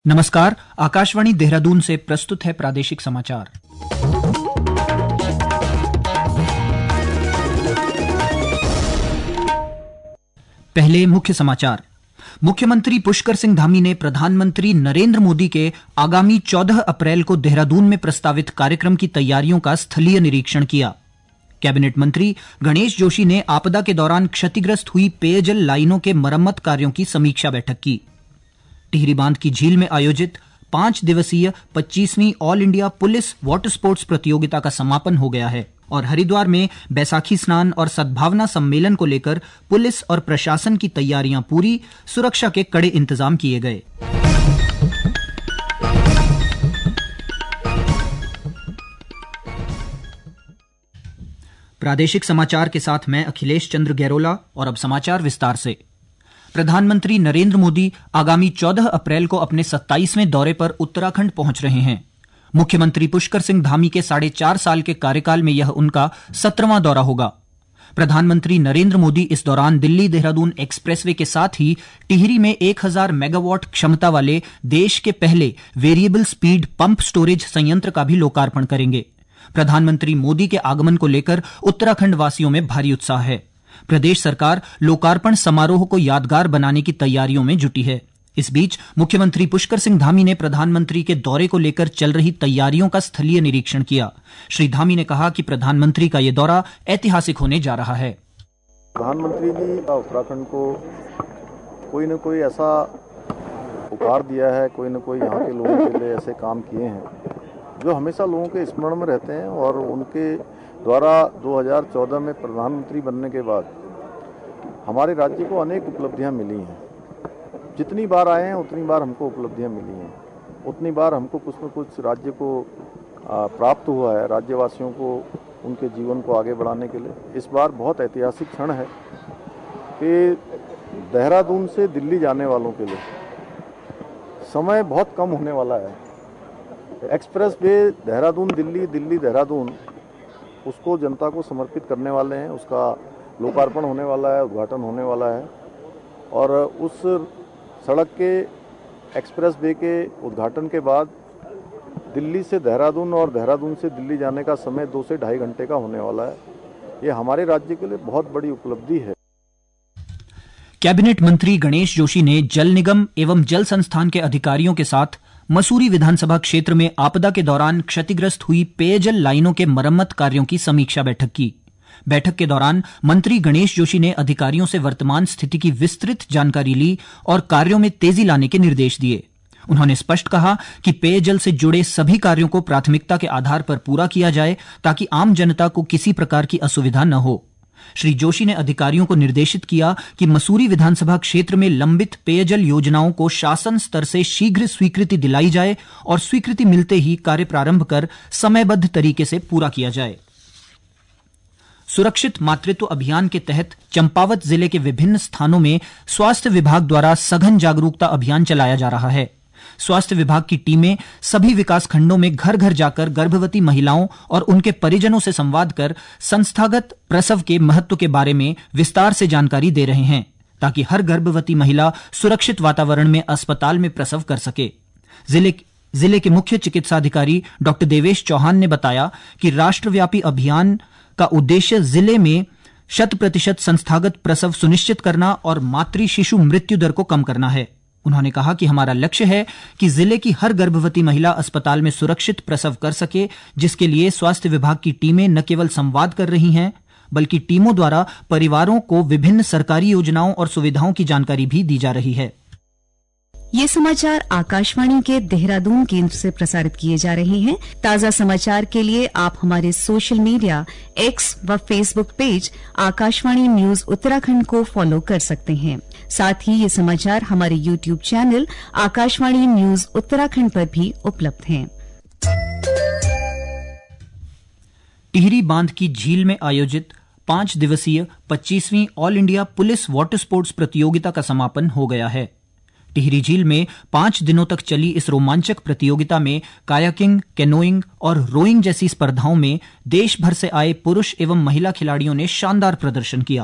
नमस्कार, आकाशवाणी देहरादून से प्रस्तुत है प्रादेशिक समाचार। पहले मुख्य समाचार। मुख्यमंत्री पुष्कर सिंह धामी ने प्रधानमंत्री नरेंद्र मोदी के आगामी 14 अप्रैल को देहरादून में प्रस्तावित कार्यक्रम की तैयारियों का स्थलीय निरीक्षण किया। कैबिनेट मंत्री गणेश जोशी ने आपदा के दौरान क्षतिग्रस्त हुई पेयजल लाइनों के मरम्मत कार्यों की समीक्षा बैठक की। टिहरी बांध की झील में आयोजित 5 दिवसीय 25वीं all India police water sports प्रतियोगिता का समापन हो गया है और हरिद्वार में बैसाखी स्नान और सद्भावना सम्मेलन को लेकर पुलिस और प्रशासन की तैयारियां पूरी, सुरक्षा के कड़े इंतजाम किए गए। प्रादेशिक समाचार के साथ मैं अखिलेश चंद्र गैरोला और अब समाचार विस्तार से। प्रधानमंत्री नरेंद्र मोदी आगामी 14 अप्रैल को अपने 27वें दौरे पर उत्तराखंड पहुंच रहे हैं। मुख्यमंत्री पुष्कर सिंह धामी के 4.5 साल के कार्यकाल में यह उनका 17वां दौरा होगा। प्रधानमंत्री नरेंद्र मोदी इस दौरान दिल्ली देहरादून एक्सप्रेसवे के साथ ही टिहरी में 1000 मेगावाट क्षमता वाले देश के पहले वेरिएबल स्पीड पंप स्टोरेज संयंत्र का भी लोकार्पण करेंगे। प्रधानमंत्री मोदी के आगमन को लेकर उत्तराखंड वासियों में भारी उत्साह है। प्रदेश सरकार लोकार्पण समारोह को यादगार बनाने की तैयारियों में जुटी है। इस बीच मुख्यमंत्री पुष्कर सिंह धामी ने प्रधानमंत्री के दौरे को लेकर चल रही तैयारियों का स्थलीय निरीक्षण किया। श्री धामी ने कहा कि प्रधानमंत्री का यह दौरा ऐतिहासिक होने जा रहा है। प्रधानमंत्री जी उत्तराखंड को कोई न कोई ऐसा उपहार दिया है, कोई न कोई यहाँ के लोगों के लिए ऐसे काम किए हैं जो हमेशा लोगों के स्मरण में रहते हैं और उनके द्वारा 2014 में प्रधानमंत्री बनने के बाद हमारे राज्य को अनेक उपलब्धियां मिली हैं। जितनी बार आए हैं उतनी बार हमको उपलब्धियां मिली हैं, उतनी बार हमको कुछ न कुछ राज्य को प्राप्त हुआ है, राज्यवासियों को उनके जीवन को आगे बढ़ाने के लिए। इस बार बहुत ऐतिहासिक क्षण है कि देहरादून से दिल्ली जाने वालों के लिए समय बहुत कम होने वाला है। एक्सप्रेस वे देहरादून दिल्ली, दिल्ली देहरादून, उसको जनता को समर्पित करने वाले हैं। उसका लोकार्पण होने वाला है, उद्घाटन होने वाला है और उस सड़क के एक्सप्रेस वे के उद्घाटन के बाद दिल्ली से देहरादून और देहरादून से दिल्ली जाने का समय 2 से 2.5 घंटे का होने वाला है। ये हमारे राज्य के लिए बहुत बड़ी उपलब्धि है। कैबिनेट मंत्री गणेश जोशी ने जल निगम एवं जल संस्थान के अधिकारियों के साथ मसूरी विधानसभा क्षेत्र में आपदा के दौरान क्षतिग्रस्त हुई पेयजल लाइनों के मरम्मत कार्यों की समीक्षा बैठक की। बैठक के दौरान मंत्री गणेश जोशी ने अधिकारियों से वर्तमान स्थिति की विस्तृत जानकारी ली और कार्यों में तेजी लाने के निर्देश दिए। उन्होंने स्पष्ट कहा कि पेयजल से जुड़े सभी कार्यों को प्राथमिकता के आधार पर पूरा किया जाए ताकि आम जनता को किसी प्रकार की असुविधा न हो। श्री जोशी ने अधिकारियों को निर्देशित किया कि मसूरी विधानसभा क्षेत्र में लंबित पेयजल योजनाओं को शासन स्तर से शीघ्र स्वीकृति दिलाई जाए और स्वीकृति मिलते ही कार्य प्रारंभ कर समयबद्ध तरीके से पूरा किया जाए। सुरक्षित मातृत्व अभियान के तहत चंपावत जिले के विभिन्न स्थानों में स्वास्थ्य विभाग द्वारा सघन जागरूकता अभियान चलाया जा रहा है। स्वास्थ्य विभाग की टीमें सभी विकास खंडों में घर घर जाकर गर्भवती महिलाओं और उनके परिजनों से संवाद कर संस्थागत प्रसव के महत्व के बारे में विस्तार से जानकारी दे रहे हैं ताकि हर गर्भवती महिला सुरक्षित वातावरण में अस्पताल में प्रसव कर सके। जिले के मुख्य चिकित्साधिकारी डॉक्टर देवेश चौहान ने बताया कि राष्ट्रव्यापी अभियान का उद्देश्य जिले में 100% संस्थागत प्रसव सुनिश्चित करना और मातृ शिशु मृत्यु दर को कम करना है। उन्होंने कहा कि हमारा लक्ष्य है कि जिले की हर गर्भवती महिला अस्पताल में सुरक्षित प्रसव कर सके, जिसके लिए स्वास्थ्य विभाग की टीमें न केवल संवाद कर रही हैं बल्कि टीमों द्वारा परिवारों को विभिन्न सरकारी योजनाओं और सुविधाओं की जानकारी भी दी जा रही है। ये समाचार आकाशवाणी के देहरादून केंद्र से प्रसारित किए जा रहे हैं। ताज़ा समाचार के लिए आप हमारे सोशल मीडिया एक्स व Facebook page Akashvani news Uttarakhand को फॉलो कर सकते हैं। साथ ही ये समाचार हमारे YouTube channel Akashvani news Uttarakhand पर भी उपलब्ध हैं। टिहरी बांध की झील में आयोजित 5 दिवसीय 25वीं all India police water sports प्रतियोगिता का समापन हो गया है। टिहरी झील में 5 दिनों तक चली इस रोमांचक प्रतियोगिता में कायाकिंग, कैनोइंग और रोइंग जैसी स्पर्धाओं में देश भर से आए पुरुष एवं महिला खिलाड़ियों ने शानदार प्रदर्शन किया।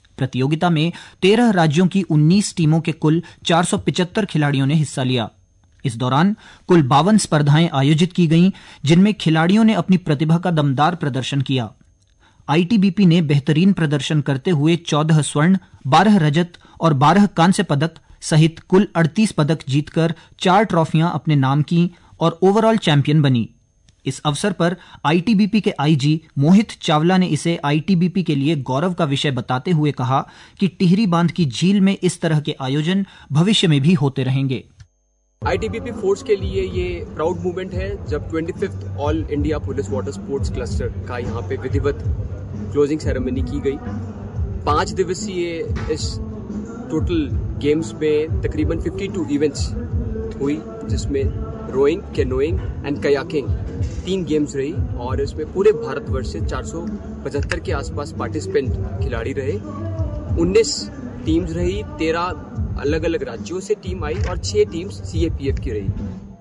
प्रतियोगिता में 13 राज्यों की 19 टीमों के कुल 475 खिलाड़ियों ने हिस्सा लिया। इस दौरान कुल 52 स्पर्धाएं आयोजित की गईं, जिनमें खिलाड़ियों ने अपनी प्रतिभा का दमदार प्रदर्शन किया। आईटीबीपी ने बेहतरीन प्रदर्शन करते हुए 14 स्वर्ण, 12 रजत और 12 कांस्य पदक सहित कुल 38 पदक जीतकर 4 ट्रॉफियां अपने नाम की और ओवरऑल चैंपियन बनी। इस अवसर पर आईटीबीपी के आईजी मोहित चावला ने इसे आईटीबीपी के लिए गौरव का विषय बताते हुए कहा कि टिहरी बांध की झील में इस तरह के आयोजन भविष्य में भी होते रहेंगे। आईटीबीपी फोर्स के लिए ये प्राउड मूवमेंट है जब 25th all India police water sports cluster का यहाँ पे विधिवत क्लोजिंग सेरेमनी की गई। 5 दिवसीय इस टोटल गेम्स में तकरीबन 52 इवेंट्स हुई, जिसमें rowing, canoeing and kayaking 3 games रही और इसमें पूरे भारतवर्ष से 475 के आसपास पार्टिसिपेंट खिलाड़ी रहे। 19 टीम्स रही, 13 अलग अलग राज्यों से टीम आई और 6 टीम्स सीएपीएफ की रही।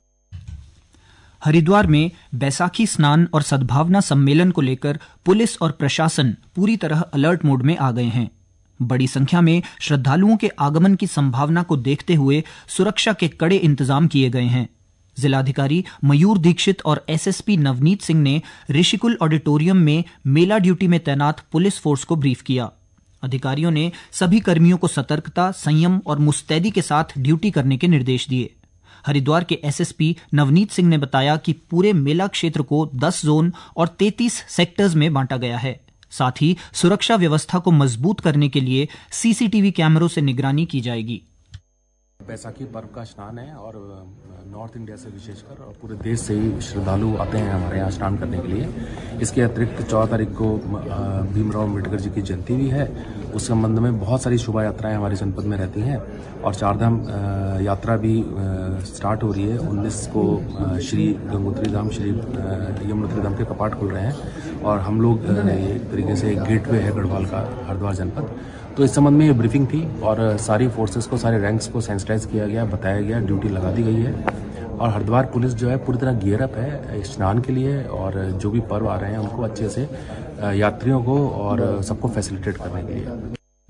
हरिद्वार में बैसाखी स्नान और सद्भावना सम्मेलन को लेकर पुलिस और प्रशासन पूरी तरह अलर्ट मोड में आ गए हैं। बड़ी संख्या में श्रद्धालुओं के आगमन की संभावना को देखते हुए सुरक्षा के कड़े इंतजाम किए गए हैं। जिलाधिकारी मयूर दीक्षित और एसएसपी नवनीत सिंह ने ऋषिकुल ऑडिटोरियम में मेला ड्यूटी में तैनात पुलिस फोर्स को ब्रीफ किया। अधिकारियों ने सभी कर्मियों को सतर्कता, संयम और मुस्तैदी के साथ ड्यूटी करने के निर्देश दिए। हरिद्वार के एसएसपी नवनीत सिंह ने बताया कि पूरे मेला क्षेत्र को 10 जोन और 33 सेक्टर्स में बांटा गया है। साथ ही सुरक्षा व्यवस्था को मजबूत करने के लिए सीसीटीवी कैमरों से निगरानी की जाएगी। बैसाखी पर्व का स्नान है और नॉर्थ इंडिया से विशेषकर और पूरे देश से ही श्रद्धालु आते हैं हमारे यहाँ स्नान करने के लिए। इसके अतिरिक्त 14 तारीख को भीमराव अम्बेडकर जी की जयंती भी है। उस संबंध में बहुत सारी शोभा यात्राएं हमारे जनपद में रहती हैं और चारधाम यात्रा भी स्टार्ट हो रही है। 19 को श्री गंगोत्री धाम, श्री यमुनोत्री धाम के कपाट खुल रहे हैं और हम लोग एक तरीके से गेटवे है गढ़वाल का हरिद्वार जनपद। तो इस संबंध में ये ब्रीफिंग थी और सारी फोर्सेस को, सारे रैंक्स को सेंसिटाइज किया गया, बताया गया, ड्यूटी लगा दी गई है और हरिद्वार पुलिस जो है पूरी तरह गियर अप है स्नान के लिए और जो भी पर्व आ रहे हैं उनको अच्छे से यात्रियों को और सबको फैसिलिटेट करने के लिए।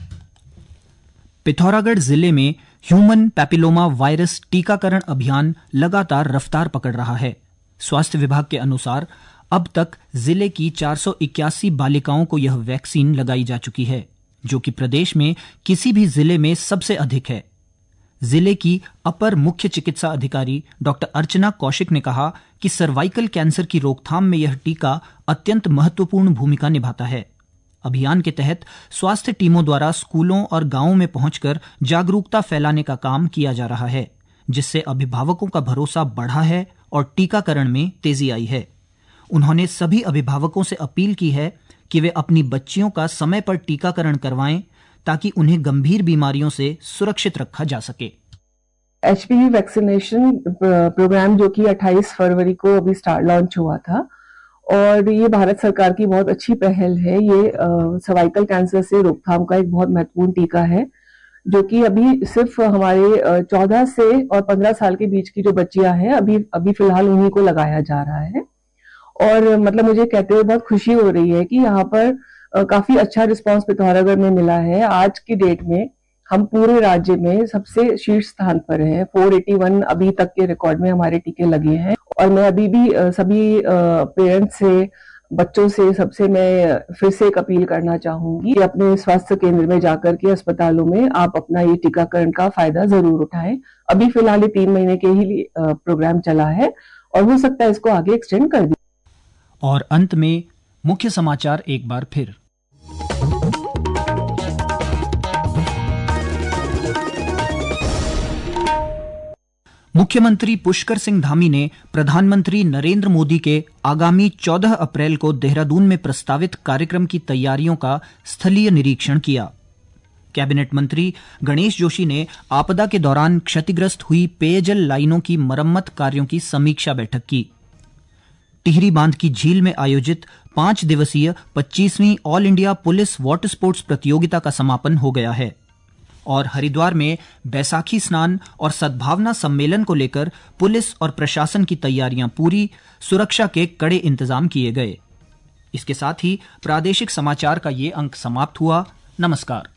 पिथौरागढ़ जिले में ह्यूमन पैपिलोमा वायरस टीकाकरण अभियान लगातार रफ्तार पकड़ रहा है। स्वास्थ्य विभाग के अनुसार अब तक जिले की 481 बालिकाओं को यह वैक्सीन लगाई जा चुकी है, जो कि प्रदेश में किसी भी जिले में सबसे अधिक है। जिले की अपर मुख्य चिकित्सा अधिकारी डॉक्टर अर्चना कौशिक ने कहा कि सर्वाइकल कैंसर की रोकथाम में यह टीका अत्यंत महत्वपूर्ण भूमिका निभाता है। अभियान के तहत स्वास्थ्य टीमों द्वारा स्कूलों और गांवों में पहुंचकर जागरूकता फैलाने का काम किया जा रहा है, जिससे अभिभावकों का भरोसा बढ़ा है और टीकाकरण में तेजी आई है। उन्होंने सभी अभिभावकों से अपील की है कि वे अपनी बच्चियों का समय पर टीकाकरण करवाएं ताकि उन्हें गंभीर बीमारियों से सुरक्षित रखा जा सके। एचपीवी वैक्सीनेशन प्रोग्राम जो कि 28 फरवरी को अभी लॉन्च हुआ था और ये भारत सरकार की बहुत अच्छी पहल है। ये सर्वाइकल कैंसर से रोकथाम का एक बहुत महत्वपूर्ण टीका है, जो कि अभी सिर्फ हमारे 14 से और 15 साल के बीच की जो बच्चियां हैं अभी फिलहाल उन्हीं को लगाया जा रहा है। और मतलब मुझे कहते हुए बहुत खुशी हो रही है कि यहाँ पर काफी अच्छा रिस्पांस पिथौरागढ़ में मिला है। आज की डेट में हम पूरे राज्य में सबसे शीर्ष स्थान पर हैं। 481 अभी तक के रिकॉर्ड में हमारे टीके लगे हैं और मैं अभी भी सभी पेरेंट्स से, बच्चों से, सबसे मैं फिर से एक अपील करना चाहूंगी कि अपने स्वास्थ्य केंद्र में जाकर के अस्पतालों में आप अपना ये टीकाकरण का फायदा जरूर उठाएं। अभी फिलहाल ये 3 महीने के ही प्रोग्राम चला है और हो सकता है इसको आगे एक्सटेंड कर दिया। और अंत में मुख्य समाचार एक बार फिर। मुख्यमंत्री पुष्कर सिंह धामी ने प्रधानमंत्री नरेंद्र मोदी के आगामी 14 अप्रैल को देहरादून में प्रस्तावित कार्यक्रम की तैयारियों का स्थलीय निरीक्षण किया। कैबिनेट मंत्री गणेश जोशी ने आपदा के दौरान क्षतिग्रस्त हुई पेयजल लाइनों की मरम्मत कार्यों की समीक्षा बैठक की। टिहरी बांध की झील में आयोजित 5 दिवसीय 25वीं all India police water sports प्रतियोगिता का समापन हो गया है। और हरिद्वार में बैसाखी स्नान और सद्भावना सम्मेलन को लेकर पुलिस और प्रशासन की तैयारियां पूरी, सुरक्षा के कड़े इंतजाम किए गए। इसके साथ ही प्रादेशिक समाचार का ये अंक समाप्त हुआ। नमस्कार।